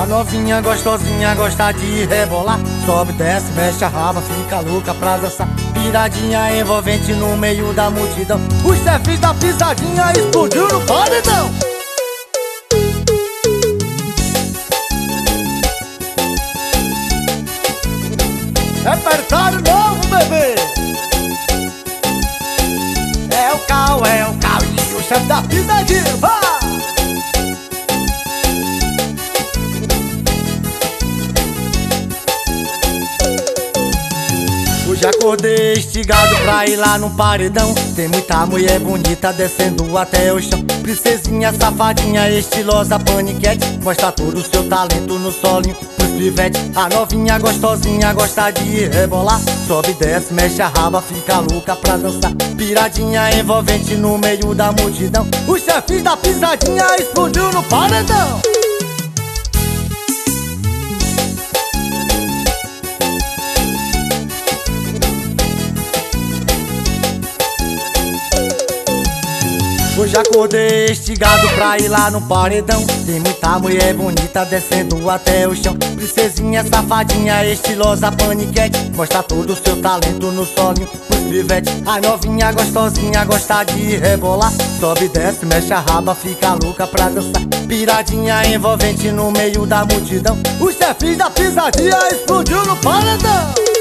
A novinha gostosinha gosta de rebolar. Sobe, desce, mexe a raba, fica louca pra dançar. Piradinha envolvente no meio da multidão. Os chefes da pisadinha explodiu no paredão. Repertório novo, bebê. É o Cal e o chefe da pisadinha, vai! Hoje acordei estigado pra ir lá no paredão. Tem muita mulher bonita descendo até o chão. Princesinha safadinha, estilosa, paniquete. Mostra todo o seu talento no solinho dos pivete. A novinha gostosinha gosta de rebolar. Sobe, desce, mexe a raba, fica louca pra dançar. Piradinha envolvente no meio da multidão. Os chefes da pisadinha explodiu no paredão. Hoje acordei estigado pra ir lá no paredão. Tem muita mulher bonita descendo até o chão. Princesinha safadinha, estilosa, paniquete. Mostra todo o seu talento no solinho dos pivete. A novinha gostosinha gosta de rebolar. Sobe, desce, mexe a raba, fica louca pra dançar. Piradinha envolvente no meio da multidão. Os chefes da pisadinha explodiu no paredão.